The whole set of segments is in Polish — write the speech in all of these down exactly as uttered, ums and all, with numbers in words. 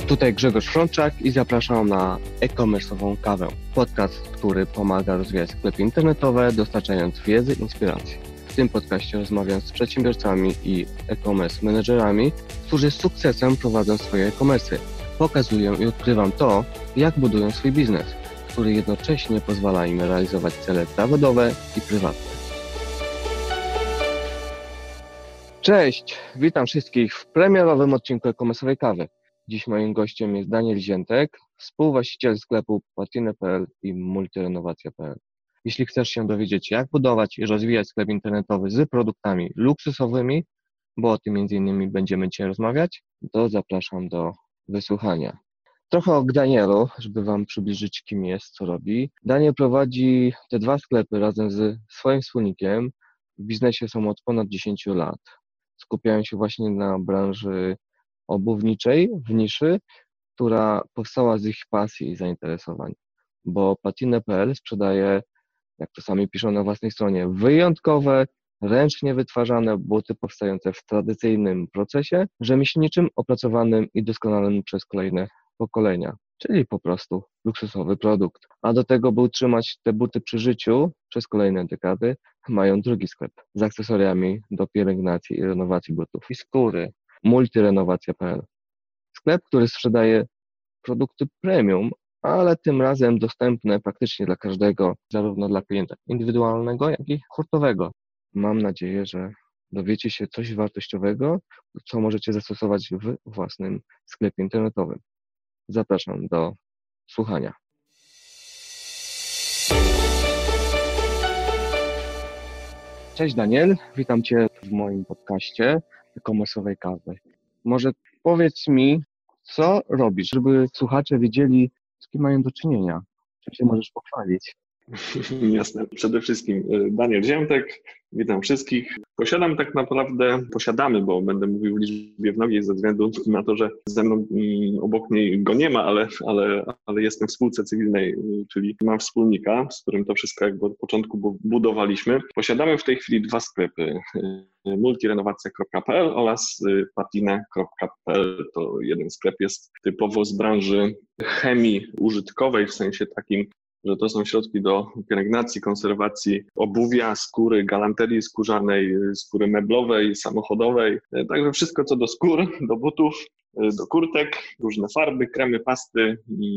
Tutaj Grzegorz Frączak i zapraszam na e-commerce'ową kawę. Podcast, który pomaga rozwijać sklepy internetowe, dostarczając wiedzy i inspiracji. W tym podcaście rozmawiam z przedsiębiorcami i e-commerce menedżerami, którzy z sukcesem prowadzą swoje e-commerce'y. Pokazuję i odkrywam to, jak budują swój biznes, który jednocześnie pozwala im realizować cele zawodowe i prywatne. Cześć, witam wszystkich w premierowym odcinku e-commerce'owej kawy. Dziś moim gościem jest Daniel Ziętek, współwłaściciel sklepu Patinę kropka p l i multirenowacja kropka p l. Jeśli chcesz się dowiedzieć, jak budować i rozwijać sklep internetowy z produktami luksusowymi, bo o tym między innymi będziemy dzisiaj rozmawiać, to zapraszam do wysłuchania. Trochę o Danielu, żeby Wam przybliżyć, kim jest, co robi. Daniel prowadzi te dwa sklepy razem ze swoim wspólnikiem. W biznesie są od ponad dziesięć lat. Skupiają się właśnie na branży obuwniczej w niszy, która powstała z ich pasji i zainteresowań, bo Patinę kropka p l sprzedaje, jak to sami piszą na własnej stronie, wyjątkowe, ręcznie wytwarzane buty powstające w tradycyjnym procesie, rzemieślniczym, opracowanym i doskonalym przez kolejne pokolenia, czyli po prostu luksusowy produkt. A do tego, by utrzymać te buty przy życiu przez kolejne dekady, mają drugi sklep z akcesoriami do pielęgnacji i renowacji butów i skóry. multirenowacja kropka p l. Sklep, który sprzedaje produkty premium, ale tym razem dostępne praktycznie dla każdego, zarówno dla klienta indywidualnego, jak i hurtowego. Mam nadzieję, że dowiecie się coś wartościowego, co możecie zastosować w własnym sklepie internetowym. Zapraszam do słuchania. Cześć Daniel, witam Cię w moim podcaście e-commerce'owej kawy. Może powiedz mi, co robisz, żeby słuchacze wiedzieli, z kim mają do czynienia. Czym się możesz pochwalić? Jasne. Przede wszystkim Daniel Ziętek, witam wszystkich. Posiadam tak naprawdę, posiadamy, bo będę mówił w liczbie mnogiej ze względu na to, że ze mną obok niej go nie ma, ale, ale, ale jestem w spółce cywilnej, czyli mam wspólnika, z którym to wszystko jakby od początku budowaliśmy. Posiadamy w tej chwili dwa sklepy, multirenowacja kropka p l oraz patinę kropka p l. To jeden sklep jest typowo z branży chemii użytkowej, w sensie takim, że to są środki do pielęgnacji, konserwacji obuwia, skóry, galanterii skórzanej, skóry meblowej, samochodowej. Także wszystko co do skór, do butów, do kurtek, różne farby, kremy, pasty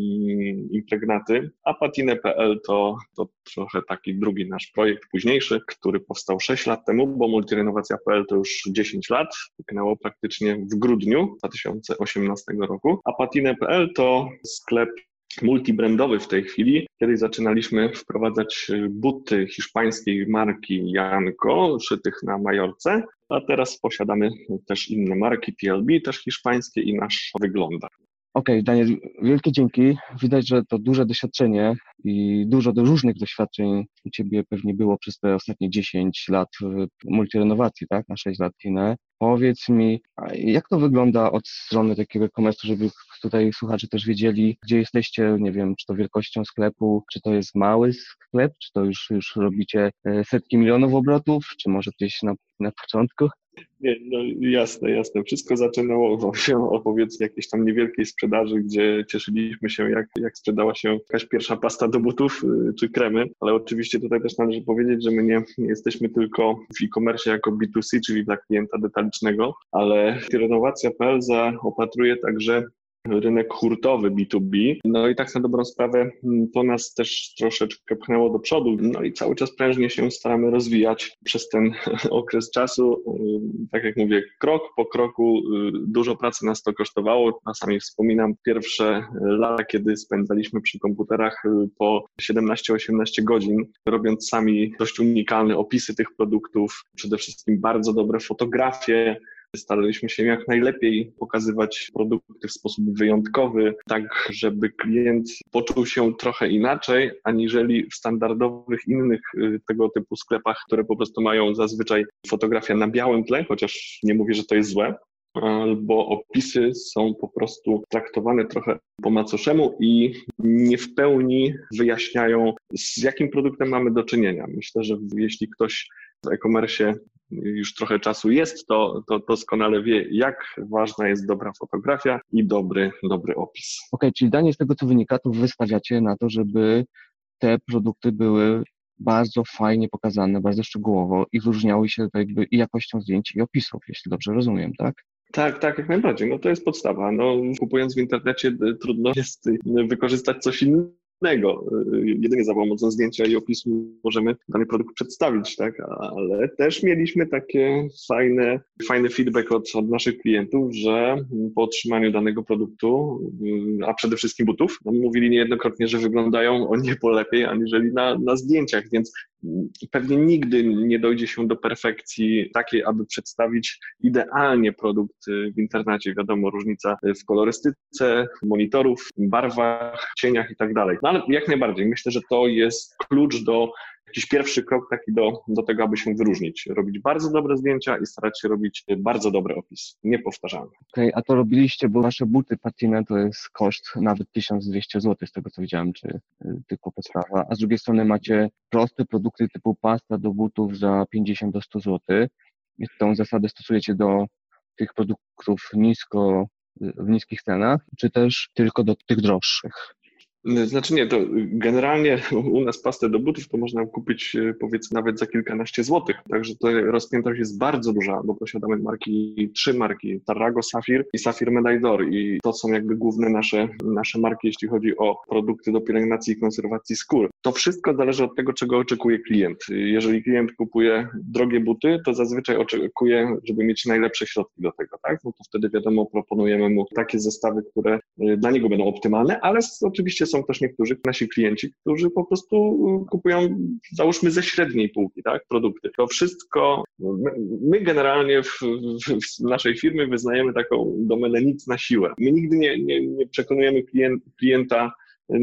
i impregnaty. A patinę kropka p l to, to trochę taki drugi nasz projekt późniejszy, który powstał sześć lat temu, bo multirenowacja kropka p l to już dziesięć lat, pyknęło praktycznie w grudniu dwa tysiące osiemnastego roku. A patinę kropka p l to sklep multibrandowy w tej chwili. Kiedyś zaczynaliśmy wprowadzać buty hiszpańskiej marki Janko, szytych na Majorce, a teraz posiadamy też inne marki, P L B, też hiszpańskie i nasz wygląda. Okej, okay, Daniel, wielkie dzięki. Widać, że to duże doświadczenie i dużo do różnych doświadczeń u Ciebie pewnie było przez te ostatnie dziesięć lat w multirenowacji, tak? Na sześć lat kinę. Powiedz mi, jak to wygląda od strony takiego e-commerce, żeby tutaj słuchacze też wiedzieli, gdzie jesteście, nie wiem, czy to wielkością sklepu, czy to jest mały sklep, czy to już, już robicie setki milionów obrotów, czy może gdzieś na, na początku? Nie, no jasne, jasne. Wszystko zaczynało się opowiedz jakiejś tam niewielkiej sprzedaży, gdzie cieszyliśmy się, jak, jak sprzedała się jakaś pierwsza pasta do butów czy kremy, ale oczywiście tutaj też należy powiedzieć, że my nie, nie jesteśmy tylko w e-commerce jako B dwa C, czyli dla klienta detalicznego, ale renowacja kropka p l zaopatruje także rynek hurtowy B dwa B. No i tak na dobrą sprawę to nas też troszeczkę pchnęło do przodu. No i cały czas prężnie się staramy rozwijać przez ten okres czasu. Tak jak mówię, krok po kroku dużo pracy nas to kosztowało. Czasami wspominam pierwsze lata, kiedy spędzaliśmy przy komputerach po siedemnaście osiemnaście godzin, robiąc sami dość unikalne opisy tych produktów, przede wszystkim bardzo dobre fotografie. Staraliśmy się jak najlepiej pokazywać produkty w sposób wyjątkowy, tak żeby klient poczuł się trochę inaczej, aniżeli w standardowych innych tego typu sklepach, które po prostu mają zazwyczaj fotografię na białym tle, chociaż nie mówię, że to jest złe, albo opisy są po prostu traktowane trochę po macoszemu i nie w pełni wyjaśniają, z jakim produktem mamy do czynienia. Myślę, że jeśli ktoś w e-commerce już trochę czasu jest, to, to doskonale wie, jak ważna jest dobra fotografia i dobry, dobry opis. Okej, okay, czyli Daniel, z tego co wynika, to wy stawiacie na to, żeby te produkty były bardzo fajnie pokazane, bardzo szczegółowo i wyróżniały się tak jakby i jakością zdjęć, i opisów, jeśli dobrze rozumiem, tak? Tak, tak, jak najbardziej. No to jest podstawa. No, kupując w internecie trudno jest wykorzystać coś innego. Jedynie za pomocą zdjęcia i opisu możemy dany produkt przedstawić, tak? Ale też mieliśmy takie fajne, fajny feedback od, od naszych klientów, że po otrzymaniu danego produktu, a przede wszystkim butów, no mówili niejednokrotnie, że wyglądają o niebo lepiej aniżeli na, na zdjęciach, więc pewnie nigdy nie dojdzie się do perfekcji takiej, aby przedstawić idealnie produkt w internecie. Wiadomo, różnica w kolorystyce monitorów, barwach, cieniach i tak dalej. No ale jak najbardziej. Myślę, że to jest klucz do, jakiś pierwszy krok taki do, do tego, aby się wyróżnić. Robić bardzo dobre zdjęcia i starać się robić bardzo dobry opis. Niepowtarzalny. Okej, okay, a to robiliście, bo wasze buty Patinę to jest koszt nawet tysiąc dwieście złotych, z tego co widziałem, czy tylko podstawa, a z drugiej strony macie proste produkty typu pasta do butów za pięćdziesiąt do stu złotych. I tą zasadę stosujecie do tych produktów nisko, w niskich cenach, czy też tylko do tych droższych? Znaczy nie, to generalnie u nas pastę do butów to można kupić powiedzmy nawet za kilkanaście złotych, także to rozpiętość jest bardzo duża, bo posiadamy marki, trzy marki, Tarrago, Safir i Safir Medaidor i to są jakby główne nasze, nasze marki, jeśli chodzi o produkty do pielęgnacji i konserwacji skór. To wszystko zależy od tego, czego oczekuje klient. Jeżeli klient kupuje drogie buty, to zazwyczaj oczekuje, żeby mieć najlepsze środki do tego, tak? No to wtedy wiadomo, proponujemy mu takie zestawy, które dla niego będą optymalne, ale oczywiście są też niektórzy nasi klienci, którzy po prostu kupują, załóżmy, ze średniej półki, tak, produkty. To wszystko, my, my generalnie w, w, w naszej firmie wyznajemy taką domenę nic na siłę. My nigdy nie, nie, nie przekonujemy klient, klienta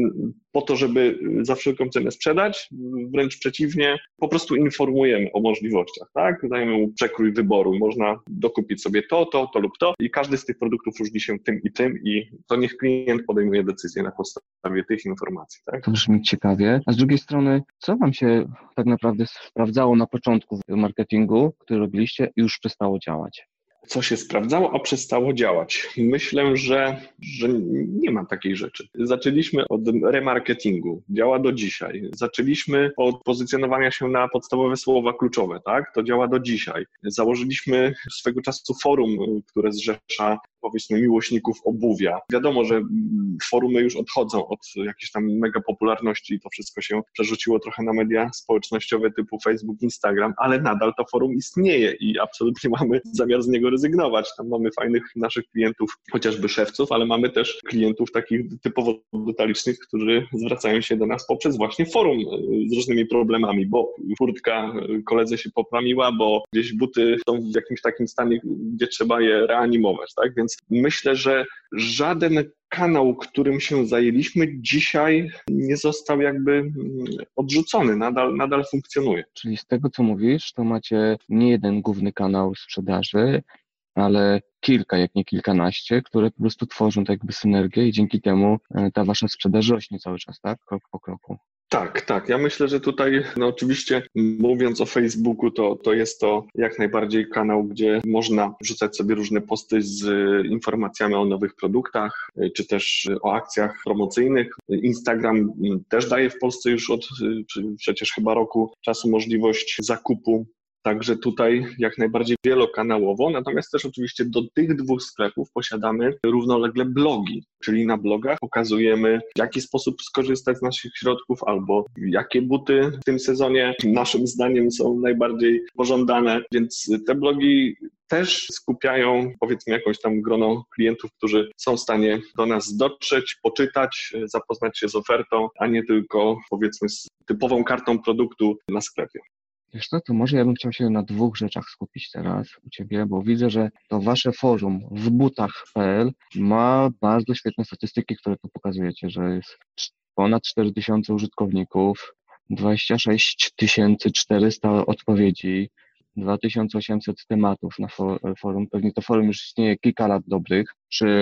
po to, żeby za wszelką cenę sprzedać, wręcz przeciwnie, po prostu informujemy o możliwościach, tak? Dajemy mu przekrój wyboru, można dokupić sobie to, to, to lub to i każdy z tych produktów różni się tym i tym i to niech klient podejmuje decyzję na podstawie tych informacji, tak? To brzmi ciekawie. A z drugiej strony, co wam się tak naprawdę sprawdzało na początku marketingu, który robiliście i już przestało działać? Co się sprawdzało, a przestało działać? Myślę, że, że nie ma takiej rzeczy. Zaczęliśmy od remarketingu, działa do dzisiaj. Zaczęliśmy od pozycjonowania się na podstawowe słowa kluczowe, tak? To działa do dzisiaj. Założyliśmy swego czasu forum, które zrzesza, powiedzmy, miłośników obuwia. Wiadomo, że forumy już odchodzą od jakiejś tam mega popularności i to wszystko się przerzuciło trochę na media społecznościowe typu Facebook, Instagram, ale nadal to forum istnieje i absolutnie mamy zamiar z niego rezygnować. Tam mamy fajnych naszych klientów, chociażby szewców, ale mamy też klientów takich typowo detalicznych, którzy zwracają się do nas poprzez właśnie forum z różnymi problemami, bo kurtka koledze się poplamiła, bo gdzieś buty są w jakimś takim stanie, gdzie trzeba je reanimować, tak? Więc myślę, że żaden kanał, którym się zajęliśmy dzisiaj nie został jakby odrzucony, nadal, nadal funkcjonuje. Czyli z tego, co mówisz, to macie nie jeden główny kanał sprzedaży, ale kilka, jak nie kilkanaście, które po prostu tworzą tak jakby synergię i dzięki temu ta wasza sprzedaż rośnie cały czas, tak? Krok po kroku. Tak, tak. Ja myślę, że tutaj, no oczywiście mówiąc o Facebooku, to, to jest to jak najbardziej kanał, gdzie można wrzucać sobie różne posty z informacjami o nowych produktach, czy też o akcjach promocyjnych. Instagram też daje w Polsce już od przecież chyba roku czasu możliwość zakupu. Także tutaj jak najbardziej wielokanałowo, natomiast też oczywiście do tych dwóch sklepów posiadamy równolegle blogi, czyli na blogach pokazujemy, w jaki sposób skorzystać z naszych środków albo jakie buty w tym sezonie naszym zdaniem są najbardziej pożądane, więc te blogi też skupiają, powiedzmy, jakąś tam grono klientów, którzy są w stanie do nas dotrzeć, poczytać, zapoznać się z ofertą, a nie tylko, powiedzmy, z typową kartą produktu na sklepie. Wiesz co, to może ja bym chciał się na dwóch rzeczach skupić teraz u Ciebie, bo widzę, że to Wasze forum w butach kropka pe el ma bardzo świetne statystyki, które tu pokazujecie, że jest ponad cztery tysiące użytkowników, dwadzieścia sześć tysięcy czterysta odpowiedzi, dwa tysiące osiemset tematów na forum. Pewnie to forum już istnieje kilka lat dobrych. Czy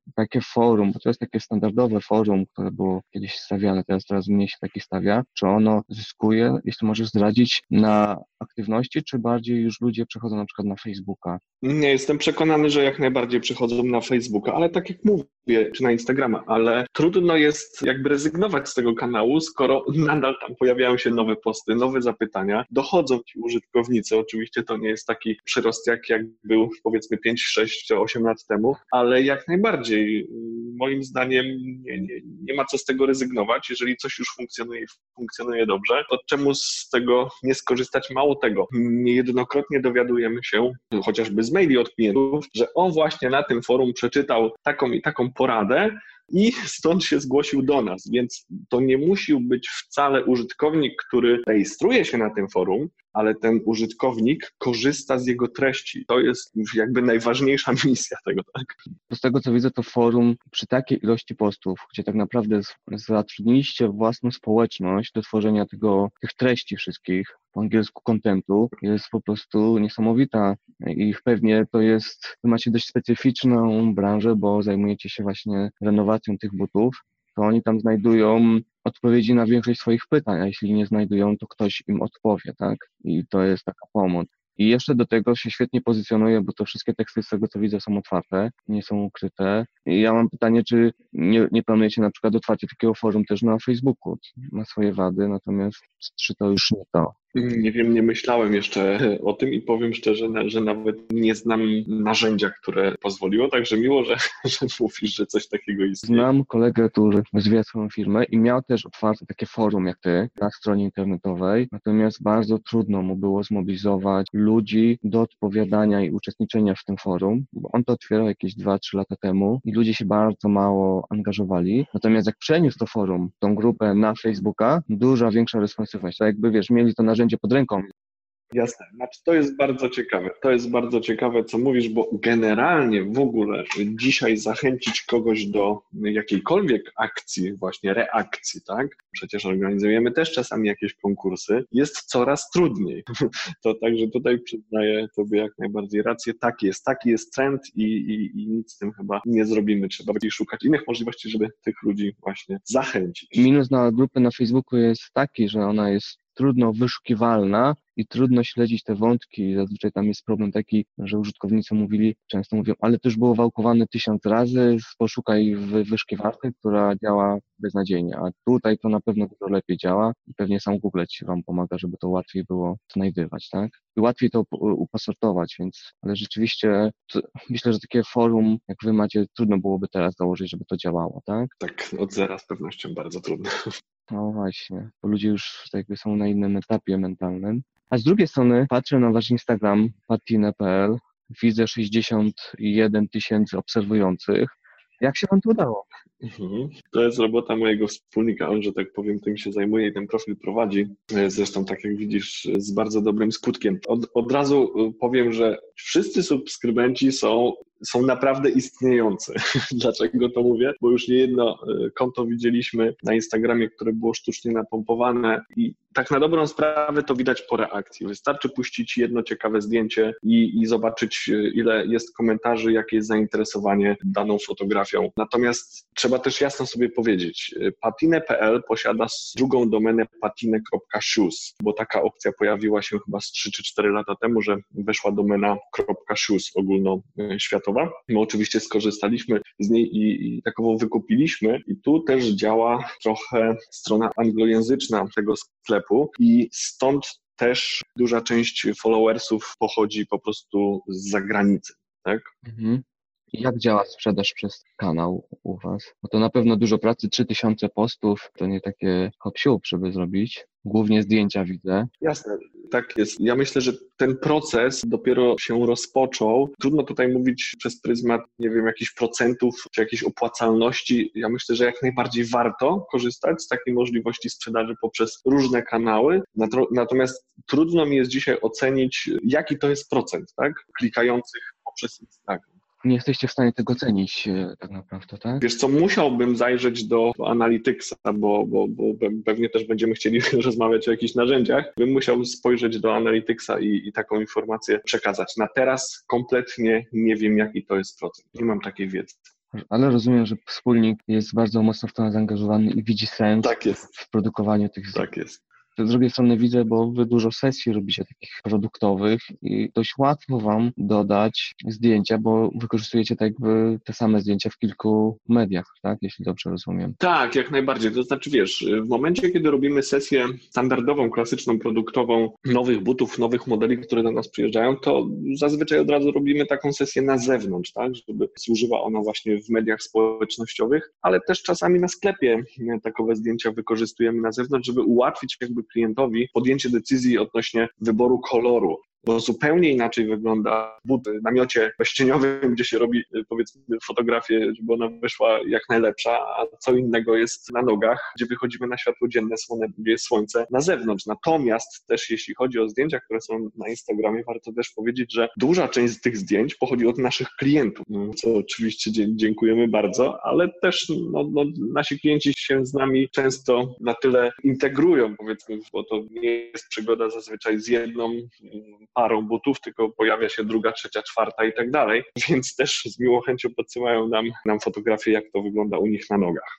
takie forum, bo to jest takie standardowe forum, które było kiedyś stawiane, teraz coraz mniej się takie stawia, czy ono zyskuje, jeśli możesz zdradzić, na aktywności, czy bardziej już ludzie przechodzą na przykład na Facebooka? Nie, jestem przekonany, że jak najbardziej przychodzą na Facebooka, ale tak jak mówię, czy na Instagrama, ale trudno jest jakby rezygnować z tego kanału, skoro nadal tam pojawiają się nowe posty, nowe zapytania, dochodzą ci użytkownicy. Oczywiście to nie jest taki przyrost jak, jak był powiedzmy pięć, sześć, osiem lat temu, ale jak najbardziej moim zdaniem nie, nie, nie ma co z tego rezygnować. Jeżeli coś już funkcjonuje i funkcjonuje dobrze, to czemu z tego nie skorzystać? Mało tego, niejednokrotnie dowiadujemy się, chociażby z maili od klientów, że on właśnie na tym forum przeczytał taką i taką poradę i stąd się zgłosił do nas, więc to nie musi być wcale użytkownik, który rejestruje się na tym forum, ale ten użytkownik korzysta z jego treści. To jest już jakby najważniejsza misja tego, tak? Z tego co widzę, to forum przy takiej ilości postów, gdzie tak naprawdę zatrudniliście własną społeczność do tworzenia tego, tych treści wszystkich, po angielsku contentu, jest po prostu niesamowita i pewnie to jest, wy macie dość specyficzną branżę, bo zajmujecie się właśnie renowacją tych butów, to oni tam znajdują odpowiedzi na większość swoich pytań, a jeśli nie znajdują, to ktoś im odpowie, tak? I to jest taka pomoc. I jeszcze do tego się świetnie pozycjonuje, bo to wszystkie teksty z tego co widzę są otwarte, nie są ukryte. I ja mam pytanie, czy nie, nie planujecie na przykład otwarcia takiego forum też na Facebooku? Ma swoje wady, natomiast czy to już nie to? Nie wiem, nie myślałem jeszcze o tym i powiem szczerze, że nawet nie znam narzędzia, które pozwoliło, także miło, że, że mówisz, że coś takiego istnieje. Znam kolegę, który rozwija swoją firmę i miał też otwarte takie forum jak ty na stronie internetowej, natomiast bardzo trudno mu było zmobilizować ludzi do odpowiadania i uczestniczenia w tym forum, bo on to otwierał jakieś dwa trzy lata temu i ludzie się bardzo mało angażowali, natomiast jak przeniósł to forum, tą grupę na Facebooka, duża, większa responsywność, tak jakby wiesz, mieli to narzędzie pod ręką. Jasne, znaczy to jest bardzo ciekawe, to jest bardzo ciekawe, co mówisz, bo generalnie w ogóle dzisiaj zachęcić kogoś do jakiejkolwiek akcji, właśnie reakcji, tak? Przecież organizujemy też czasami jakieś konkursy, jest coraz trudniej. To także tutaj przyznaję Tobie jak najbardziej rację, tak jest, taki jest trend i, i, i nic z tym chyba nie zrobimy, trzeba bardziej szukać innych możliwości, żeby tych ludzi właśnie zachęcić. Minus na grupę na Facebooku jest taki, że ona jest trudno wyszukiwalna i trudno śledzić te wątki. Zazwyczaj tam jest problem taki, że użytkownicy mówili, często mówią, ale to już było wałkowane tysiąc razy, poszukaj w wyszukiwarce, która działa beznadziejnie, a tutaj to na pewno dużo lepiej działa i pewnie sam Google ci wam pomaga, żeby to łatwiej było znajdywać, tak? I łatwiej to upasortować, więc, ale rzeczywiście to, myślę, że takie forum, jak wy macie, trudno byłoby teraz założyć, żeby to działało, tak? Tak, od zera z pewnością bardzo trudno. No właśnie, bo ludzie już jakby są na innym etapie mentalnym. A z drugiej strony patrzę na wasz Instagram, patinę kropka p l, widzę sześćdziesiąt jeden tysięcy obserwujących. Jak się wam to udało? Mhm. To jest robota mojego wspólnika, on, że tak powiem, tym się zajmuje i ten profil prowadzi. Zresztą, tak jak widzisz, z bardzo dobrym skutkiem. Od, od razu powiem, że wszyscy subskrybenci są, są naprawdę istniejący. Dlaczego to mówię? Bo już niejedno konto widzieliśmy na Instagramie, które było sztucznie napompowane i tak na dobrą sprawę to widać po reakcji. Wystarczy puścić jedno ciekawe zdjęcie i, i zobaczyć, ile jest komentarzy, jakie jest zainteresowanie daną fotografią. Natomiast trzeba też jasno sobie powiedzieć, patinę kropka p l posiada drugą domenę patinę kropka shoes, bo taka opcja pojawiła się chyba z trzy czy cztery lata temu, że weszła domena .shoes ogólnoświatowa. My oczywiście skorzystaliśmy z niej i, i takową wykupiliśmy i tu też działa trochę strona anglojęzyczna tego sklepu i stąd też duża część followersów pochodzi po prostu z zagranicy, tak? Mhm. Jak działa sprzedaż przez kanał u was? Bo to na pewno dużo pracy, trzy tysiące postów, to nie takie hop-siup, żeby zrobić. Głównie zdjęcia widzę. Jasne, tak jest. Ja myślę, że ten proces dopiero się rozpoczął. Trudno tutaj mówić przez pryzmat, nie wiem, jakichś procentów czy jakiejś opłacalności. Ja myślę, że jak najbardziej warto korzystać z takiej możliwości sprzedaży poprzez różne kanały. Natomiast trudno mi jest dzisiaj ocenić, jaki to jest procent, tak? Klikających poprzez Instagram. Nie jesteście w stanie tego cenić tak naprawdę, tak? Wiesz co, musiałbym zajrzeć do Analyticsa, bo, bo, bo pewnie też będziemy chcieli rozmawiać o jakichś narzędziach. Bym musiał spojrzeć do Analyticsa i, i taką informację przekazać. Na teraz kompletnie nie wiem, jaki to jest procent. Nie mam takiej wiedzy. Ale rozumiem, że wspólnik jest bardzo mocno w to zaangażowany i widzi sens Tak jest. w produkowaniu tych zdjęć. Tak jest. Z drugiej strony widzę, bo wy dużo sesji robicie takich produktowych i dość łatwo wam dodać zdjęcia, bo wykorzystujecie tak jakby te same zdjęcia w kilku mediach, tak? Jeśli dobrze rozumiem. Tak, jak najbardziej. To znaczy, wiesz, w momencie, kiedy robimy sesję standardową, klasyczną, produktową nowych butów, nowych modeli, które do nas przyjeżdżają, to zazwyczaj od razu robimy taką sesję na zewnątrz, tak? Żeby służyła ona właśnie w mediach społecznościowych, ale też czasami na sklepie takowe zdjęcia wykorzystujemy na zewnątrz, żeby ułatwić jakby klientowi podjęcie decyzji odnośnie wyboru koloru. Bo zupełnie inaczej wygląda but w namiocie bezcieniowym, gdzie się robi, powiedzmy, fotografię, żeby ona wyszła jak najlepsza, a co innego jest na nogach, gdzie wychodzimy na światło dzienne, gdzie jest słońce na zewnątrz. Natomiast też jeśli chodzi o zdjęcia, które są na Instagramie, warto też powiedzieć, że duża część z tych zdjęć pochodzi od naszych klientów, co oczywiście dziękujemy bardzo, ale też no, no, nasi klienci się z nami często na tyle integrują, powiedzmy, bo to nie jest przygoda zazwyczaj z jedną parą butów, tylko pojawia się druga, trzecia, czwarta i tak dalej, więc też z miłą chęcią podsyłają nam, nam fotografie, jak to wygląda u nich na nogach.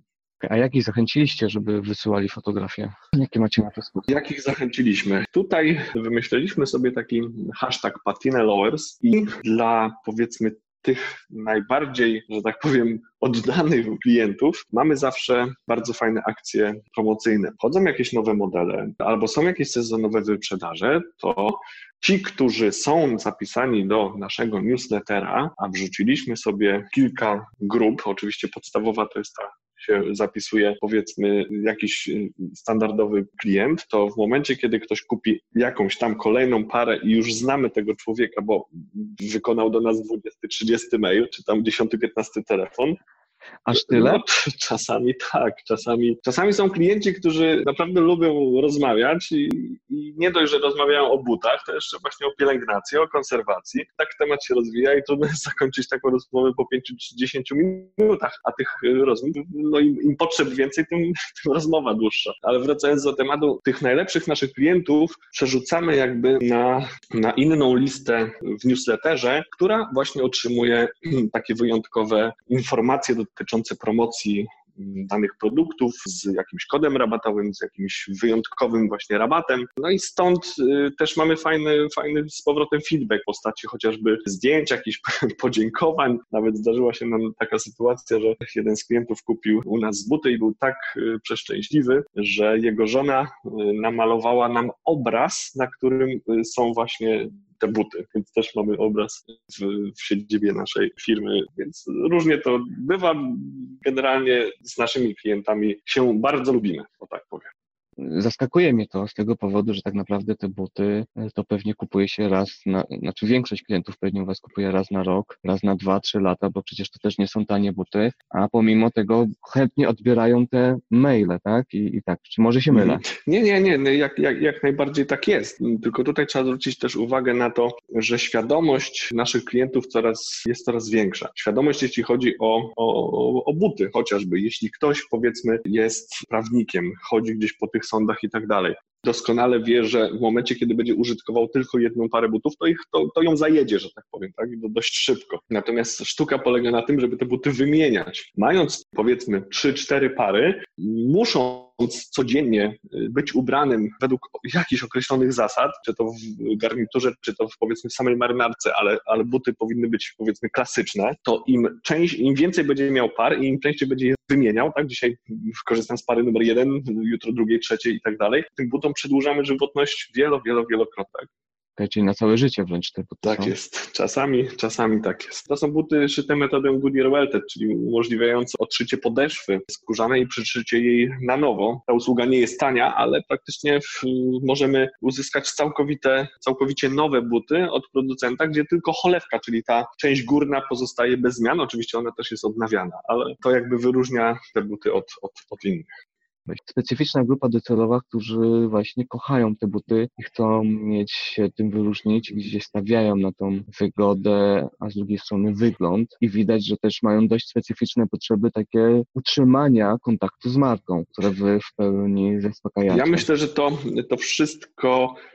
A jak ich zachęciliście, żeby wysyłali fotografie? Jakie macie na to sposób? Jak ich zachęciliśmy? Tutaj wymyśliliśmy sobie taki hashtag PatinaLowers i dla, powiedzmy, tych najbardziej, że tak powiem, oddanych klientów mamy zawsze bardzo fajne akcje promocyjne. Wchodzą jakieś nowe modele albo są jakieś sezonowe wyprzedaże, to ci, którzy są zapisani do naszego newslettera, a wrzuciliśmy sobie kilka grup, oczywiście podstawowa to jest ta, się zapisuje, powiedzmy, jakiś standardowy klient, to w momencie, kiedy ktoś kupi jakąś tam kolejną parę i już znamy tego człowieka, bo wykonał do nas dwudziesty, trzydziesty mail, czy tam dziesiąty, piętnasty telefon, aż tyle? No, czasami tak, czasami, czasami są klienci, którzy naprawdę lubią rozmawiać i, i nie dość, że rozmawiają o butach, to jeszcze właśnie o pielęgnacji, o konserwacji. Tak temat się rozwija i trudno jest zakończyć taką rozmowę po pięciu czy dziesięciu minutach, a tych rozmów, no im, im potrzeb więcej, tym, tym rozmowa dłuższa. Ale wracając do tematu, tych najlepszych naszych klientów przerzucamy jakby na, na inną listę w newsletterze, która właśnie otrzymuje takie wyjątkowe informacje dotyczące promocji danych produktów z jakimś kodem rabatowym, z jakimś wyjątkowym właśnie rabatem. No i stąd y, też mamy fajny, fajny z powrotem feedback w postaci chociażby zdjęć, jakichś podziękowań. Nawet zdarzyła się nam taka sytuacja, że jeden z klientów kupił u nas buty i był tak y, przeszczęśliwy, że jego żona y, namalowała nam obraz, na którym y, są właśnie te buty, więc też mamy obraz w, w siedzibie naszej firmy, więc różnie to bywa. Generalnie z naszymi klientami się bardzo lubimy, o tak powiem. Zaskakuje mnie to z tego powodu, że tak naprawdę te buty to pewnie kupuje się raz na, znaczy większość klientów pewnie u was kupuje raz na rok, raz na dwa, trzy lata, bo przecież to też nie są tanie buty, a pomimo tego chętnie odbierają te maile, tak? I, i tak, czy może się mylę? Nie, nie, nie, nie jak, jak, jak najbardziej tak jest, tylko tutaj trzeba zwrócić też uwagę na to, że świadomość naszych klientów coraz, jest coraz większa. Świadomość, jeśli chodzi o, o, o buty chociażby, jeśli ktoś, powiedzmy, jest prawnikiem, chodzi gdzieś po tych sądach i tak dalej, doskonale wie, że w momencie, kiedy będzie użytkował tylko jedną parę butów, to, ich, to, to ją zajedzie, że tak powiem, tak? I to dość szybko. Natomiast sztuka polega na tym, żeby te buty wymieniać. Mając, powiedzmy, trzy, cztery pary, muszą codziennie być ubranym według jakichś określonych zasad, czy to w garniturze, czy to w, powiedzmy, samej marynarce, ale, ale buty powinny być, powiedzmy, klasyczne, to im, część, im więcej będzie miał par i im częściej będzie je wymieniał, tak, dzisiaj korzystam z pary numer jeden, jutro drugiej, trzeciej i tak dalej, tym butom przedłużamy żywotność wielo, wielo, wielokrotnie. Okay, czyli na całe życie wręcz te buty Tak są. jest. Czasami, czasami tak jest. To są buty szyte metodą Goodyear Welted, czyli umożliwiające odszycie podeszwy skórzanej i przyszycie jej na nowo. Ta usługa nie jest tania, ale praktycznie w, możemy uzyskać całkowite, całkowicie nowe buty od producenta, gdzie tylko cholewka, czyli ta część górna pozostaje bez zmian. Oczywiście ona też jest odnawiana, ale to jakby wyróżnia te buty od, od, od innych. Specyficzna grupa docelowa, którzy właśnie kochają te buty i chcą mieć się tym wyróżnić, gdzie stawiają na tą wygodę, a z drugiej strony wygląd i widać, że też mają dość specyficzne potrzeby takie utrzymania kontaktu z marką, które wy w pełni zaspokajacie. Ja myślę, że to, to wszystko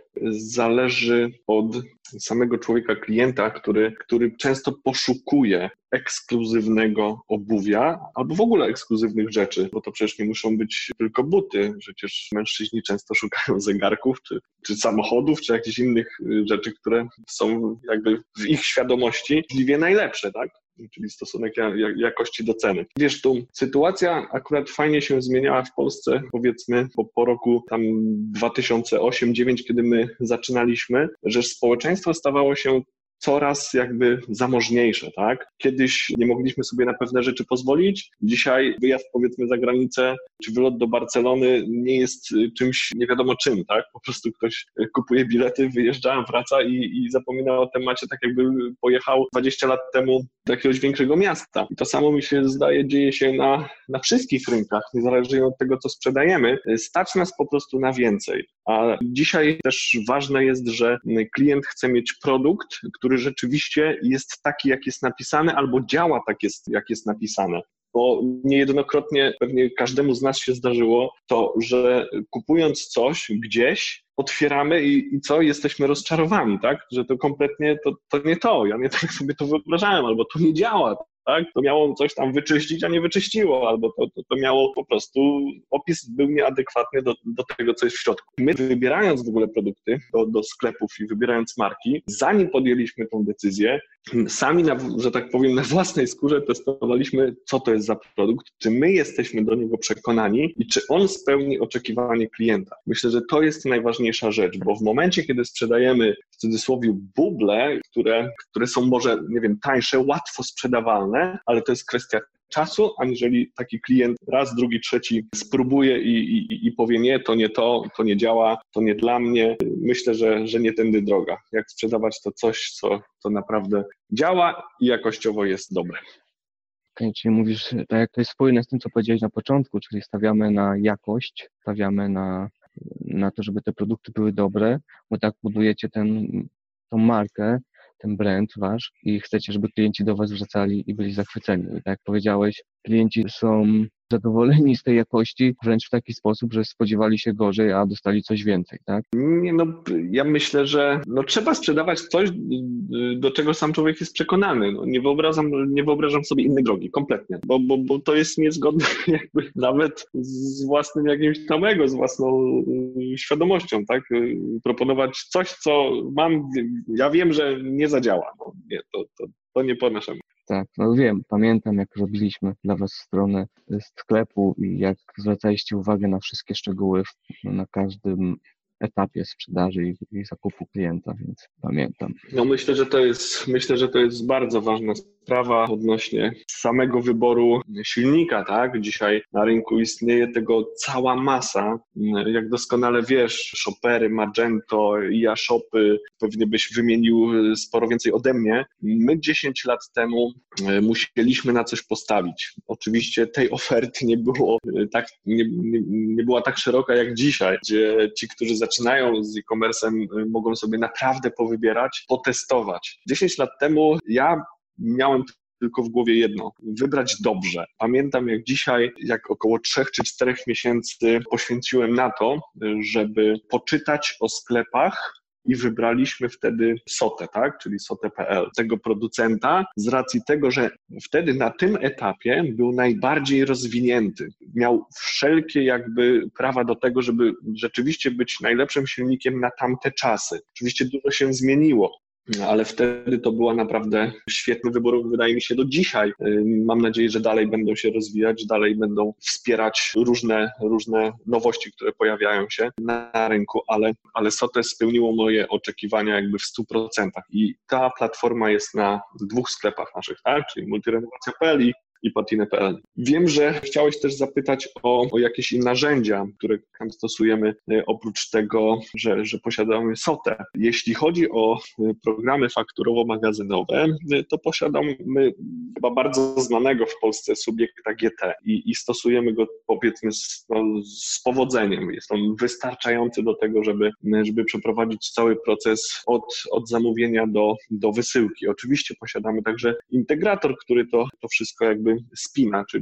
zależy od samego człowieka, klienta, który, który często poszukuje ekskluzywnego obuwia albo w ogóle ekskluzywnych rzeczy, bo to przecież nie muszą być tylko buty. Przecież mężczyźni często szukają zegarków, czy, czy samochodów, czy jakichś innych rzeczy, które są jakby w ich świadomości możliwie najlepsze, tak? Czyli stosunek jakości do ceny. Wiesz, tu sytuacja akurat fajnie się zmieniała w Polsce, powiedzmy po, po roku tam dwa tysiące ósmym dwa tysiące dziewiątym, kiedy my zaczynaliśmy, że społeczeństwo stawało się coraz jakby zamożniejsze, tak? Kiedyś nie mogliśmy sobie na pewne rzeczy pozwolić, dzisiaj wyjazd powiedzmy za granicę, czy wylot do Barcelony nie jest czymś nie wiadomo czym, tak? Po prostu ktoś kupuje bilety, wyjeżdża, wraca i, i zapomina o temacie, tak jakby pojechał dwadzieścia lat temu do jakiegoś większego miasta. I to samo mi się zdaje dzieje się na, na wszystkich rynkach, niezależnie od tego, co sprzedajemy. Stać nas po prostu na więcej. A dzisiaj też ważne jest, że klient chce mieć produkt, który rzeczywiście jest taki, jak jest napisane, albo działa tak, jest, jak jest napisane. Bo niejednokrotnie pewnie każdemu z nas się zdarzyło to, że kupując coś gdzieś, otwieramy i, i co? Jesteśmy rozczarowani, tak? Że to kompletnie to, to nie to, ja nie tak sobie to wyobrażałem, albo to nie działa, tak? To miało coś tam wyczyścić, a nie wyczyściło, albo to, to, to miało po prostu, opis był nieadekwatny do, do tego, co jest w środku. My wybierając w ogóle produkty do, do sklepów i wybierając marki, zanim podjęliśmy tą decyzję, sami, na, że tak powiem, na własnej skórze testowaliśmy, co to jest za produkt, czy my jesteśmy do niego przekonani i czy on spełni oczekiwanie klienta. Myślę, że to jest najważniejsza rzecz, bo w momencie, kiedy sprzedajemy w cudzysłowie buble, które, które są może, nie wiem, tańsze, łatwo sprzedawalne, ale to jest kwestia czasu, aniżeli taki klient raz, drugi, trzeci spróbuje i, i, i powie nie, to nie to, to nie działa, to nie dla mnie. Myślę, że, że nie tędy droga. Jak sprzedawać to coś, co, co naprawdę działa i jakościowo jest dobre. Okay, czyli mówisz, tak jak to jest spójne z tym, co powiedziałeś na początku, czyli stawiamy na jakość, stawiamy na, na to, żeby te produkty były dobre, bo tak budujecie ten, tą markę, ten brand wasz i chcecie, żeby klienci do was wracali i byli zachwyceni. I tak jak powiedziałeś, klienci są zadowoleni z tej jakości wręcz w taki sposób, że spodziewali się gorzej, a dostali coś więcej, tak? Nie, no, ja myślę, że no, trzeba sprzedawać coś, do czego sam człowiek jest przekonany. No, nie wyobrażam, nie wyobrażam sobie innej drogi, kompletnie, bo, bo, bo to jest niezgodne jakby nawet z własnym jakimś tam ego, z własną świadomością, tak? Proponować coś, co mam, ja wiem, że nie zadziała. No, nie, to, to, to nie po naszemu. Tak, no wiem, pamiętam jak robiliśmy dla was stronę sklepu i jak zwracaliście uwagę na wszystkie szczegóły na każdym etapie sprzedaży i, i zakupu klienta, więc pamiętam. No myślę, że to jest, myślę, że to jest bardzo ważna sprawa odnośnie samego wyboru silnika, tak? Dzisiaj na rynku istnieje tego cała masa. Jak doskonale wiesz, Shopery, Magento, I A Shopy, pewnie byś wymienił sporo więcej ode mnie. My dziesięć lat temu musieliśmy na coś postawić. Oczywiście tej oferty nie było tak, nie, nie, nie była tak szeroka jak dzisiaj, gdzie ci, którzy zaczynają z e-commerce'em, mogą sobie naprawdę powybierać, potestować. dziesięć lat temu ja miałem tylko w głowie jedno, wybrać dobrze. Pamiętam jak dzisiaj, jak około trzech czy czterech miesięcy poświęciłem na to, żeby poczytać o sklepach i wybraliśmy wtedy Sotę, tak, czyli Sotę kropka p l, tego producenta, z racji tego, że wtedy na tym etapie był najbardziej rozwinięty. Miał wszelkie jakby prawa do tego, żeby rzeczywiście być najlepszym silnikiem na tamte czasy. Oczywiście dużo się zmieniło, ale wtedy to była naprawdę świetny wybór, wydaje mi się, do dzisiaj. Mam nadzieję, że dalej będą się rozwijać, dalej będą wspierać różne, różne nowości, które pojawiają się na rynku, ale, ale Sotę spełniło moje oczekiwania jakby w stu procentach i ta platforma jest na dwóch sklepach naszych, tak, czyli multirenowacja kropka p l i i patinę kropka p l. Wiem, że chciałeś też zapytać o, o jakieś narzędzia, które tam stosujemy, oprócz tego, że, że posiadamy Sotę. Jeśli chodzi o programy fakturowo-magazynowe, to posiadamy chyba bardzo znanego w Polsce Subiekta G T i, i stosujemy go powiedzmy z, no, z powodzeniem. Jest on wystarczający do tego, żeby, żeby przeprowadzić cały proces od, od zamówienia do, do wysyłki. Oczywiście posiadamy także integrator, który to, to wszystko jakby spina, czyli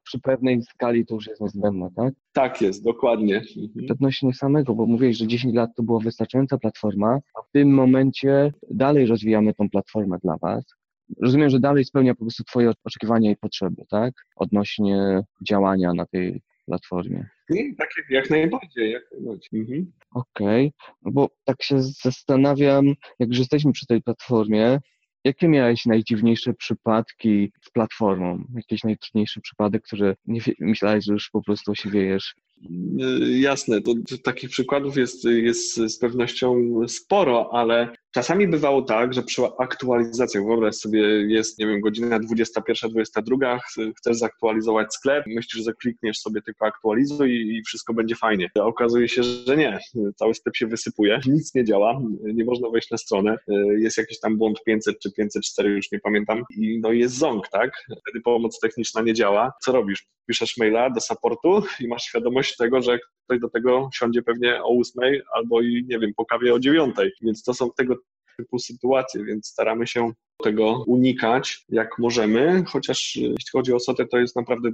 przy pewnej skali to już jest niezbędne, tak? Tak jest, dokładnie. Mhm. Odnośnie samego, bo mówiłeś, że dziesięć lat to była wystarczająca platforma, a w tym momencie dalej rozwijamy tą platformę dla Was. Rozumiem, że dalej spełnia po prostu Twoje oczekiwania i potrzeby, tak? Odnośnie działania na tej platformie. Nie, tak jak, jak najbardziej, jak najbardziej. Mhm. Okej, no bo tak się zastanawiam, jak już jesteśmy przy tej platformie, jakie miałeś najdziwniejsze przypadki z platformą? Jakiś najtrudniejszy przypadek, który nie wie- myślałeś, że już po prostu osiwiejesz? Y, Jasne, to, to takich przykładów jest, jest z pewnością sporo, ale czasami bywało tak, że przy aktualizacjach, wyobraź sobie, jest, nie wiem, godzina dwudziesta pierwsza, dwudziesta druga, chcesz zaktualizować sklep, myślisz, że klikniesz sobie tylko aktualizuj i, i wszystko będzie fajnie. A okazuje się, że nie. Cały sklep się wysypuje, nic nie działa, nie można wejść na stronę, jest jakiś tam błąd pięćset czy pięćset cztery, już nie pamiętam, i no jest ząg, tak? Wtedy pomoc techniczna nie działa. Co robisz? Piszesz maila do supportu i masz świadomość tego, że ktoś do tego siądzie pewnie o ósmej albo i nie wiem, po kawie o dziewiątej. Więc to są tego typu sytuacje, więc staramy się tego unikać jak możemy, chociaż jeśli chodzi o SOTę, to jest naprawdę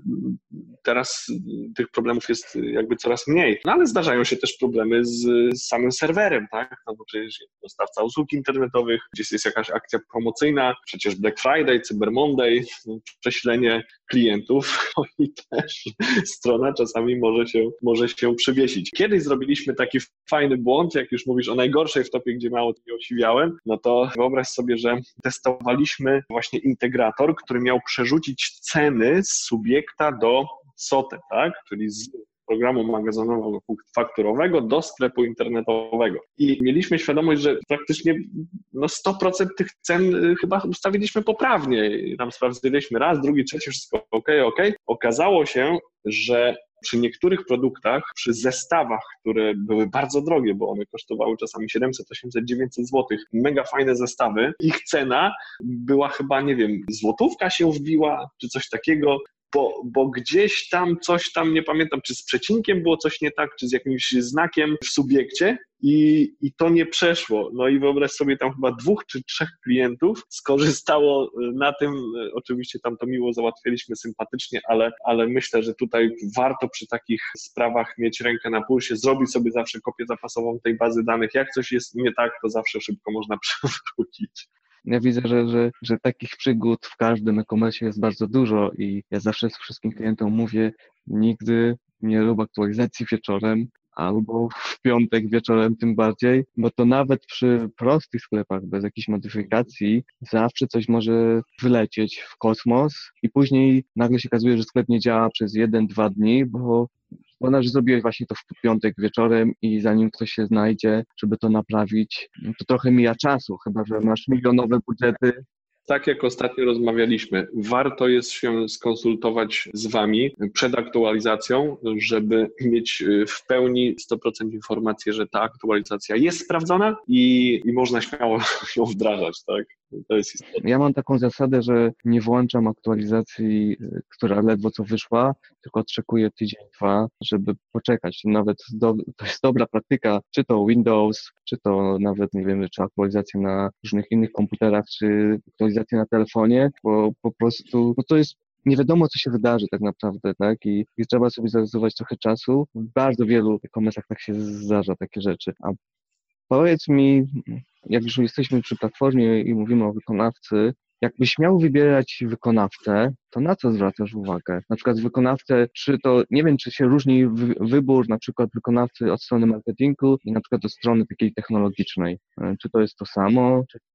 teraz tych problemów jest jakby coraz mniej. No ale zdarzają się też problemy z, z samym serwerem, tak? No bo przecież dostawca usług internetowych, gdzieś jest jakaś akcja promocyjna, przecież Black Friday, Cyber Monday, prześlenie klientów, no i też strona czasami może się, może się przywiesić. Kiedyś zrobiliśmy taki fajny błąd, jak już mówisz o najgorszej wtopie, gdzie mało nie osiwiałem, no to wyobraź sobie, że testowaliśmy właśnie integrator, który miał przerzucić ceny z subiekta do SOTE, tak? Czyli z programu magazynowego fakturowego do sklepu internetowego. I mieliśmy świadomość, że praktycznie no sto procent tych cen chyba ustawiliśmy poprawnie. I tam sprawdziliśmy raz, drugi, trzeci, wszystko ok, ok. Okazało się, że przy niektórych produktach, przy zestawach, które były bardzo drogie, bo one kosztowały czasami siedemset, osiemset, dziewięćset złotych, mega fajne zestawy, ich cena była chyba, nie wiem, złotówka się wbiła, czy coś takiego, bo, bo gdzieś tam coś tam, nie pamiętam, czy z przecinkiem było coś nie tak, czy z jakimś znakiem w subiekcie i, i to nie przeszło. No i wyobraź sobie, tam chyba dwóch czy trzech klientów skorzystało na tym, oczywiście tam to miło załatwiliśmy sympatycznie, ale, ale myślę, że tutaj warto przy takich sprawach mieć rękę na pulsie, zrobić sobie zawsze kopię zapasową tej bazy danych. Jak coś jest nie tak, to zawsze szybko można przewrócić. Ja widzę, że, że, że takich przygód w każdym e-commerce jest bardzo dużo i ja zawsze z wszystkim klientom mówię, nigdy nie rób aktualizacji wieczorem albo w piątek wieczorem tym bardziej, bo to nawet przy prostych sklepach bez jakichś modyfikacji zawsze coś może wylecieć w kosmos i później nagle się okazuje, że sklep nie działa przez jeden, dwa dni, bo Ona, że zrobiłeś właśnie to w piątek wieczorem i zanim ktoś się znajdzie, żeby to naprawić, no to trochę mija czasu, chyba że masz milionowe budżety. Tak jak ostatnio rozmawialiśmy, warto jest się skonsultować z Wami przed aktualizacją, żeby mieć w pełni sto procent informację, że ta aktualizacja jest sprawdzona i, i można śmiało ją wdrażać, tak? To jest istotne. Ja mam taką zasadę, że nie włączam aktualizacji, która ledwo co wyszła, tylko oczekuję tydzień, dwa, żeby poczekać. Nawet do, to jest dobra praktyka, czy to Windows, czy to nawet, nie wiem, czy aktualizacja na różnych innych komputerach, czy aktualizacja na telefonie, bo po prostu, no to jest nie wiadomo, co się wydarzy tak naprawdę, tak? I, i trzeba sobie zarezerwować trochę czasu. W bardzo wielu e-commerce'ach tak się zdarza, takie rzeczy. A powiedz mi, jak już jesteśmy przy platformie i mówimy o wykonawcy, jakbyś miał wybierać wykonawcę, to na co zwracasz uwagę? Na przykład wykonawcę, czy to, nie wiem, czy się różni wy, wybór na przykład wykonawcy od strony marketingu i na przykład od strony takiej technologicznej. Czy to jest to samo? Czy...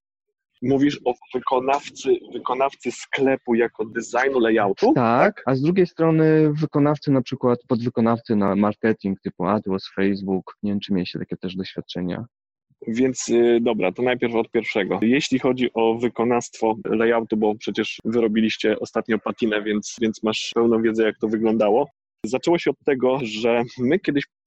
Mówisz o wykonawcy, wykonawcy sklepu jako designu, layoutu? Tak, a z drugiej strony wykonawcy na przykład, podwykonawcy na marketing typu AdWords, Facebook, nie wiem, czy mieliście takie też doświadczenia. Więc yy, dobra, to najpierw od pierwszego. Jeśli chodzi o wykonawstwo layoutu, bo przecież wy robiliście ostatnio patinę, więc, więc masz pełną wiedzę, jak to wyglądało. Zaczęło się od tego, że my kiedyś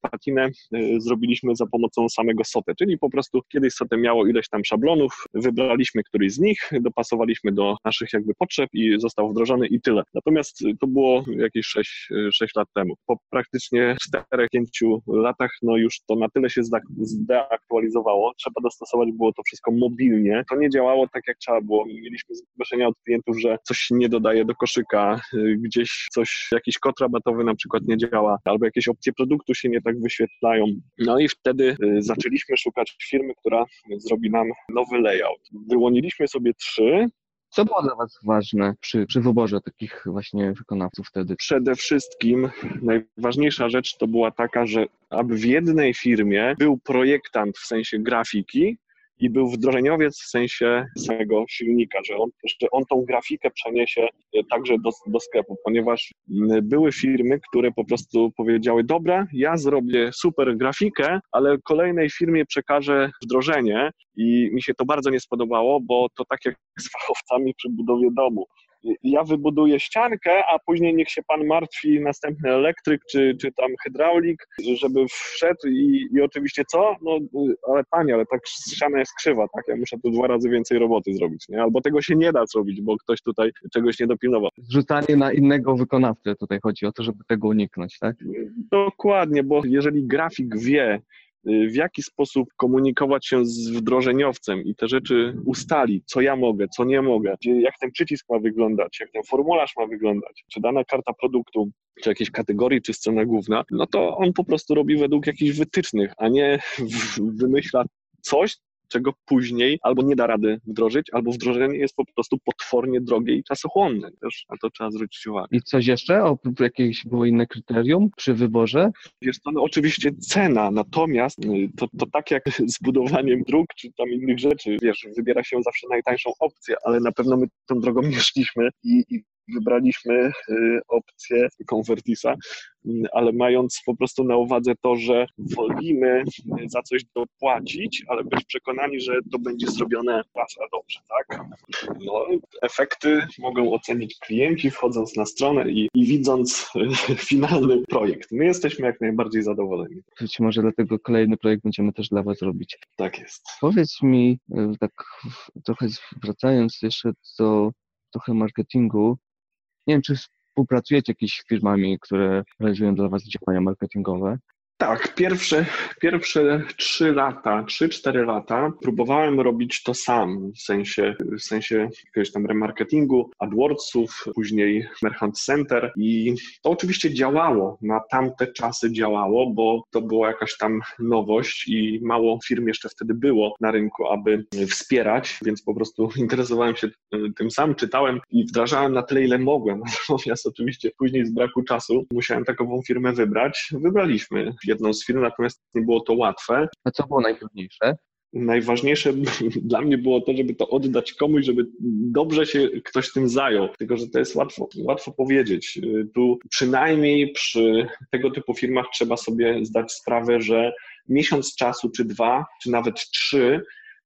patinę zrobiliśmy za pomocą samego Sote, czyli po prostu kiedyś Sote miało ileś tam szablonów, wybraliśmy któryś z nich, dopasowaliśmy do naszych jakby potrzeb i został wdrożony i tyle. Natomiast to było jakieś sześć lat temu. Po praktycznie czterech pięciu latach no już to na tyle się zdeaktualizowało, trzeba dostosować było to wszystko mobilnie. To nie działało tak jak trzeba było. Mieliśmy zgłoszenia od klientów, że coś się nie dodaje do koszyka, gdzieś coś, jakiś kod rabatowy na przykład nie działa, albo jakieś opcje produktu się nie tak wyświetlają. No i wtedy zaczęliśmy szukać firmy, która zrobi nam nowy layout. Wyłoniliśmy sobie trzy. Co było dla Was ważne przy, przy wyborze takich właśnie wykonawców wtedy? Przede wszystkim najważniejsza rzecz to była taka, że aby w jednej firmie był projektant w sensie grafiki i był wdrożeniowiec w sensie samego silnika, że on, że on tą grafikę przeniesie także do, do sklepu, ponieważ były firmy, które po prostu powiedziały, dobra, ja zrobię super grafikę, ale kolejnej firmie przekażę wdrożenie i mi się to bardzo nie spodobało, bo to tak jak z fachowcami przy budowie domu. Ja wybuduję ściankę, a później niech się pan martwi następny elektryk czy, czy tam hydraulik, żeby wszedł i, i oczywiście co? No ale panie, ale tak ściana jest krzywa, tak? Ja muszę tu dwa razy więcej roboty zrobić, nie? Albo tego się nie da zrobić, bo ktoś tutaj czegoś nie dopilnował. Zrzucanie na innego wykonawcę tutaj chodzi o to, żeby tego uniknąć, tak? Dokładnie, bo jeżeli grafik wie, w jaki sposób komunikować się z wdrożeniowcem i te rzeczy ustali, co ja mogę, co nie mogę, jak ten przycisk ma wyglądać, jak ten formularz ma wyglądać, czy dana karta produktu, czy jakiejś kategorii, czy scena główna, no to on po prostu robi według jakichś wytycznych, a nie wymyśla coś, czego później albo nie da rady wdrożyć, albo wdrożenie jest po prostu potwornie drogie i czasochłonne. Też na to trzeba zwrócić uwagę. I coś jeszcze? Oprócz jakieś było inne kryterium przy wyborze? Wiesz to no oczywiście cena, natomiast to, to tak jak z budowaniem dróg, czy tam innych rzeczy, wiesz, wybiera się zawsze najtańszą opcję, ale na pewno my tą drogą nie szliśmy i, i wybraliśmy y, opcję Convertisa, y, ale mając po prostu na uwadze to, że wolimy za coś dopłacić, ale być przekonani, że to będzie zrobione raz a dobrze, tak? No, efekty mogą ocenić klienci, wchodząc na stronę i, i widząc y, finalny projekt. My jesteśmy jak najbardziej zadowoleni. Być może dlatego kolejny projekt będziemy też dla Was robić. Tak jest. Powiedz mi, y, tak trochę wracając jeszcze do trochę marketingu, nie wiem, czy współpracujecie jakimiś firmami, które realizują dla Was działania marketingowe? Tak, pierwsze, pierwsze trzy lata, trzy, cztery lata próbowałem robić to sam, w sensie, w sensie jakiegoś tam remarketingu, AdWordsów, później Merchant Center i to oczywiście działało, na tamte czasy działało, bo to była jakaś tam nowość i mało firm jeszcze wtedy było na rynku, aby wspierać, więc po prostu interesowałem się tym sam, czytałem i wdrażałem na tyle, ile mogłem, natomiast oczywiście później z braku czasu musiałem takową firmę wybrać, wybraliśmy jedną z firm, natomiast nie było to łatwe. A co było najtrudniejsze? Najważniejsze dla mnie było to, żeby to oddać komuś, żeby dobrze się ktoś tym zajął, tylko że to jest łatwo, łatwo powiedzieć. Tu przynajmniej przy tego typu firmach trzeba sobie zdać sprawę, że miesiąc czasu, czy dwa, czy nawet trzy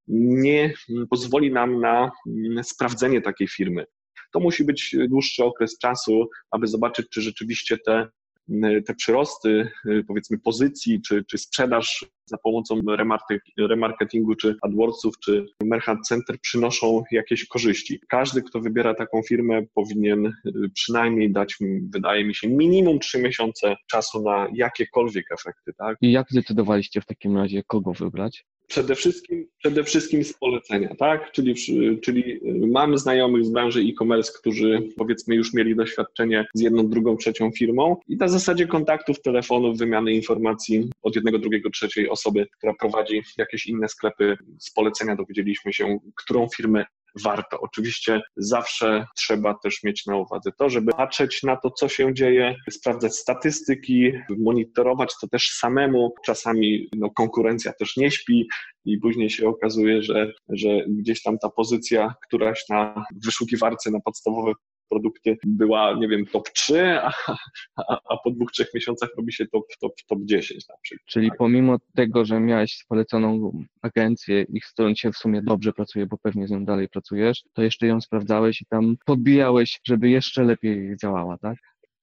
nie pozwoli nam na sprawdzenie takiej firmy. To musi być dłuższy okres czasu, aby zobaczyć, czy rzeczywiście te te przyrosty, powiedzmy pozycji, czy, czy sprzedaż za pomocą remarketingu, czy AdWordsów, czy Merchant Center przynoszą jakieś korzyści. Każdy, kto wybiera taką firmę, powinien przynajmniej dać, wydaje mi się, minimum trzy miesiące czasu na jakiekolwiek efekty. Tak? I jak zdecydowaliście w takim razie, kogo wybrać? Przede wszystkim, przede wszystkim z polecenia, tak? Czyli, czyli mamy znajomych z branży e-commerce, którzy powiedzmy już mieli doświadczenie z jedną, drugą, trzecią firmą i na zasadzie kontaktów, telefonów, wymiany informacji od jednego, drugiego, trzeciej osoby, która prowadzi jakieś inne sklepy, z polecenia dowiedzieliśmy się, którą firmę warto. Oczywiście zawsze trzeba też mieć na uwadze to, żeby patrzeć na to, co się dzieje, sprawdzać statystyki, monitorować to też samemu. Czasami no, konkurencja też nie śpi i później się okazuje, że, że gdzieś tam ta pozycja któraś na wyszukiwarce na podstawowe produkty była, nie wiem, top trzy, a, a, a po dwóch, trzech miesiącach robi się top, top, top dziesięć na przykład. Czyli tak. Pomimo tego, że miałeś poleconą agencję i z którą się w sumie dobrze pracuje, bo pewnie z nią dalej pracujesz, to jeszcze ją sprawdzałeś i tam podbijałeś, żeby jeszcze lepiej działała, tak?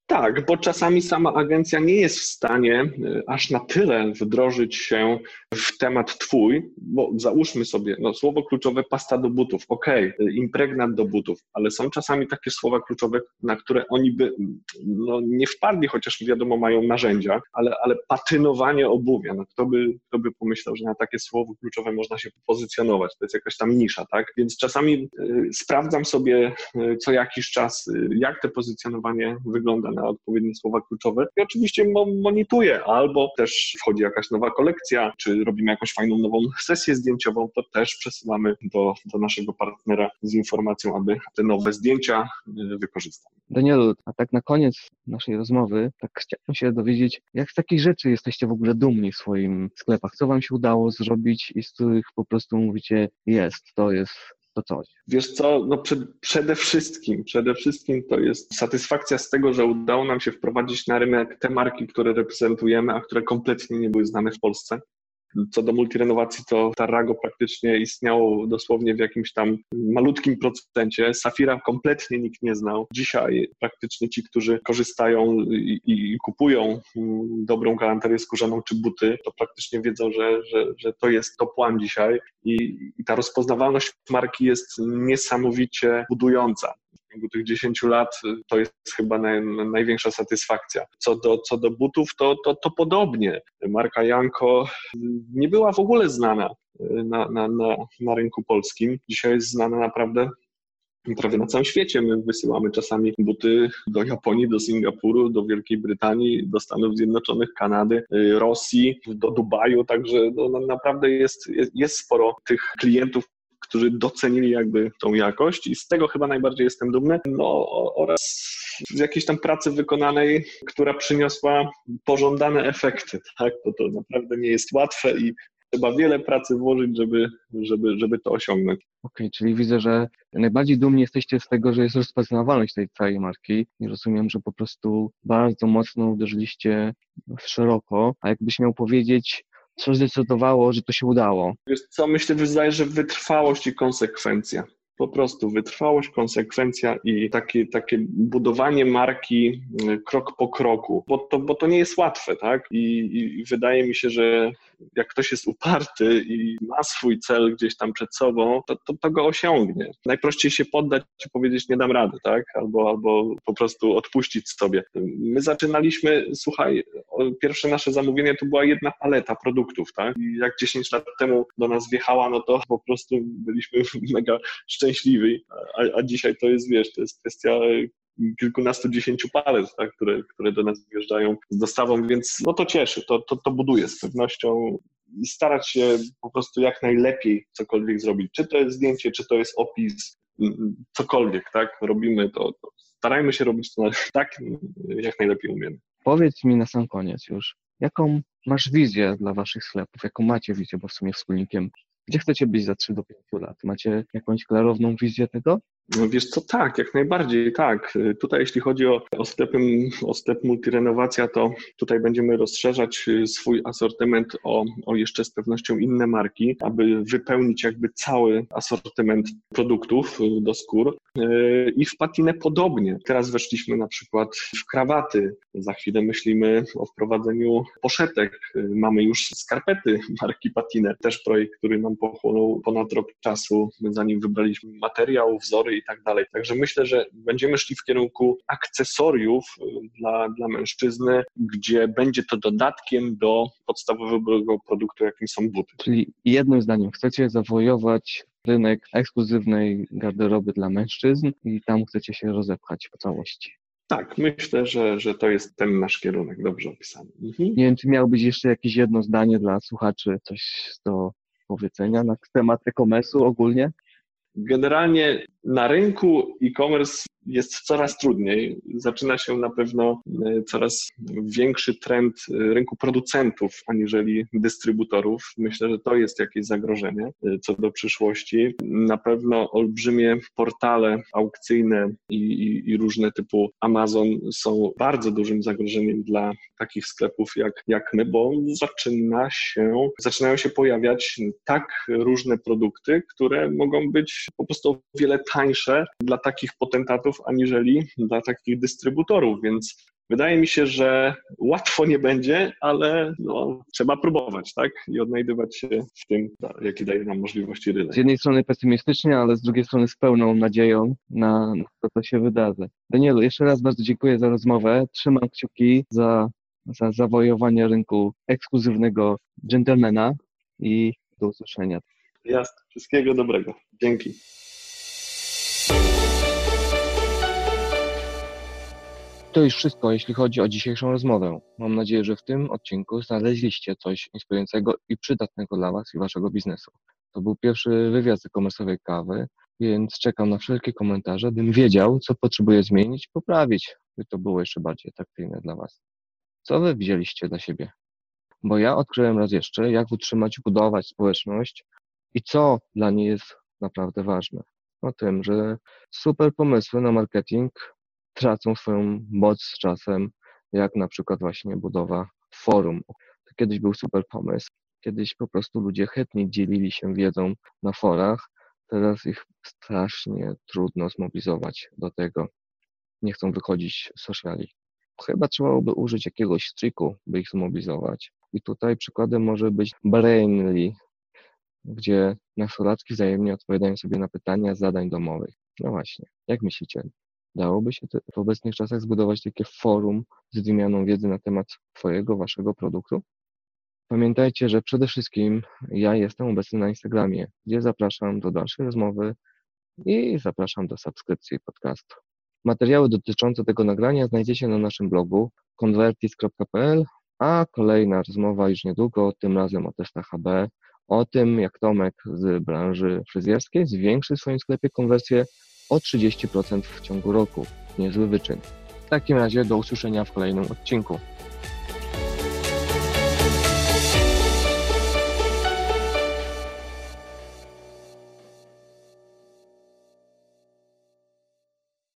Tak, bo czasami sama agencja nie jest w stanie y, aż na tyle wdrożyć się w temat twój, bo załóżmy sobie, no słowo kluczowe pasta do butów, okej, okay, impregnat do butów, ale są czasami takie słowa kluczowe, na które oni by no, nie wpadli, chociaż wiadomo mają narzędzia, ale, ale patynowanie obuwia, no kto by, kto by pomyślał, że na takie słowo kluczowe można się pozycjonować, to jest jakaś tam nisza, tak? Więc czasami y, sprawdzam sobie y, co jakiś czas, y, jak to pozycjonowanie wygląda na odpowiednie słowa kluczowe i oczywiście mo- monituję, albo też wchodzi jakaś nowa kolekcja, czy robimy jakąś fajną nową sesję zdjęciową, to też przesyłamy do, do naszego partnera z informacją, aby te nowe zdjęcia y, wykorzystał. Danielu, a tak na koniec naszej rozmowy, tak chciałem się dowiedzieć, jak z takich rzeczy jesteście w ogóle dumni w swoim sklepach? Co wam się udało zrobić i z których po prostu mówicie, jest, to jest to coś? Wiesz co, no przed, przede wszystkim, przede wszystkim to jest satysfakcja z tego, że udało nam się wprowadzić na rynek te marki, które reprezentujemy, a które kompletnie nie były znane w Polsce. Co do multirenowacji, to Tarrago praktycznie istniało dosłownie w jakimś tam malutkim procencie. Safira kompletnie nikt nie znał. Dzisiaj praktycznie ci, którzy korzystają i, i kupują dobrą galanterię skórzaną czy buty, to praktycznie wiedzą, że, że, że to jest top one dzisiaj i, i ta rozpoznawalność marki jest niesamowicie budująca. W ciągu tych dziesięciu lat to jest chyba naj, największa satysfakcja. Co do, co do butów, to, to, to podobnie. Marka Janko nie była w ogóle znana na, na, na, na rynku polskim. Dzisiaj jest znana naprawdę prawie na całym świecie. My wysyłamy czasami buty do Japonii, do Singapuru, do Wielkiej Brytanii, do Stanów Zjednoczonych, Kanady, Rosji, do Dubaju, także no, naprawdę jest, jest, jest sporo tych klientów, którzy docenili jakby tą jakość i z tego chyba najbardziej jestem dumny, no oraz z jakiejś tam pracy wykonanej, która przyniosła pożądane efekty, tak, bo to naprawdę nie jest łatwe i trzeba wiele pracy włożyć, żeby, żeby, żeby to osiągnąć. Okej, okay, czyli widzę, że najbardziej dumni jesteście z tego, że jest rozpoznawalność tej całej marki i rozumiem, że po prostu bardzo mocno uderzyliście w szeroko, a jakbyś miał powiedzieć, co zdecydowało, że to się udało? Wiesz co, myślę, wydaje, że wytrwałość i konsekwencja. Po prostu wytrwałość, konsekwencja i takie, takie budowanie marki krok po kroku, bo to, bo to nie jest łatwe, tak? I, i wydaje mi się, że jak ktoś jest uparty i ma swój cel gdzieś tam przed sobą, to, to, to go osiągnie. Najprościej się poddać i powiedzieć, nie dam rady, tak? Albo, albo po prostu odpuścić sobie. My zaczynaliśmy, słuchaj, pierwsze nasze zamówienie to była jedna paleta produktów, tak? I jak dziesięć lat temu do nas wjechała, no to po prostu byliśmy mega szczęśliwi, a, a dzisiaj to jest, wiesz, to jest kwestia kilkunastu, dziesięciu palet, tak, które, które do nas wjeżdżają z dostawą, więc no to cieszy, to, to, to buduje z pewnością i starać się po prostu jak najlepiej cokolwiek zrobić. Czy to jest zdjęcie, czy to jest opis, cokolwiek, tak, robimy to, to starajmy się robić to tak, jak najlepiej umiemy. Powiedz mi na sam koniec już, jaką masz wizję dla waszych sklepów, jaką macie wizję, bo w sumie wspólnikiem, gdzie chcecie być za trzy do pięciu lat? Macie jakąś klarowną wizję tego? No wiesz co, tak, jak najbardziej, tak. Tutaj jeśli chodzi o, o, sklepy, o sklep Multirenowacja, to tutaj będziemy rozszerzać swój asortyment o, o jeszcze z pewnością inne marki, aby wypełnić jakby cały asortyment produktów do skór. I w patinę podobnie. Teraz weszliśmy na przykład w krawaty, za chwilę myślimy o wprowadzeniu poszetek. Mamy już skarpety marki Patinę, też projekt, który nam pochłonął ponad rok czasu, zanim wybraliśmy materiał, wzory i tak dalej. Także myślę, że będziemy szli w kierunku akcesoriów dla, dla mężczyzny, gdzie będzie to dodatkiem do podstawowego produktu, jakim są buty. Czyli jednym zdaniem, chcecie zawojować rynek ekskluzywnej garderoby dla mężczyzn i tam chcecie się rozepchać po całości. Tak, myślę, że, że to jest ten nasz kierunek, dobrze opisany. Mhm. Nie wiem, czy miałbyś jeszcze jakieś jedno zdanie dla słuchaczy, coś do powiedzenia na temat e-commerce'u ogólnie? Generalnie na rynku e-commerce jest coraz trudniej. Zaczyna się na pewno coraz większy trend rynku producentów aniżeli dystrybutorów. Myślę, że to jest jakieś zagrożenie co do przyszłości. Na pewno olbrzymie portale aukcyjne i, i, i różne typu Amazon są bardzo dużym zagrożeniem dla takich sklepów jak, jak my, bo zaczyna się, zaczynają się pojawiać tak różne produkty, które mogą być po prostu o wiele tańsze dla takich potentatów, aniżeli dla takich dystrybutorów, więc wydaje mi się, że łatwo nie będzie, ale no, trzeba próbować, tak? I odnajdywać się w tym, jakie daje nam możliwości rynek. Z jednej strony pesymistycznie, ale z drugiej strony z pełną nadzieją na to, co się wydarzy. Danielu, jeszcze raz bardzo dziękuję za rozmowę. Trzymam kciuki za, za zawojowanie rynku ekskluzywnego dżentelmena i do usłyszenia. Jasne. Wszystkiego dobrego. Dzięki. To już wszystko, jeśli chodzi o dzisiejszą rozmowę. Mam nadzieję, że w tym odcinku znaleźliście coś inspirującego i przydatnego dla Was i Waszego biznesu. To był pierwszy wywiad z e-commerce'owej kawy, więc czekam na wszelkie komentarze, bym wiedział, co potrzebuję zmienić, poprawić, by to było jeszcze bardziej atrakcyjne dla Was. Co Wy wzięliście dla siebie? Bo ja odkryłem raz jeszcze, jak utrzymać, budować społeczność i co dla niej jest naprawdę ważne. O tym, że super pomysły na marketing tracą swoją moc z czasem, jak na przykład właśnie budowa forum. To kiedyś był super pomysł. Kiedyś po prostu ludzie chętnie dzielili się wiedzą na forach. Teraz ich strasznie trudno zmobilizować do tego. Nie chcą wychodzić z sociali. Chyba trzeba byłoby użyć jakiegoś triku, by ich zmobilizować. I tutaj przykładem może być Brainly, gdzie nastolatki wzajemnie odpowiadają sobie na pytania z zadań domowych. No właśnie, jak myślicie? Dałoby się w obecnych czasach zbudować takie forum z wymianą wiedzy na temat Twojego, Waszego produktu? Pamiętajcie, że przede wszystkim ja jestem obecny na Instagramie, gdzie zapraszam do dalszej rozmowy i zapraszam do subskrypcji podcastu. Materiały dotyczące tego nagrania znajdziecie na naszym blogu convertis kropka p l, a kolejna rozmowa już niedługo, tym razem o testach A B, o tym, jak Tomek z branży fryzjerskiej zwiększy w swoim sklepie konwersję o trzydzieści procent w ciągu roku. Niezły wyczyn. W takim razie do usłyszenia w kolejnym odcinku.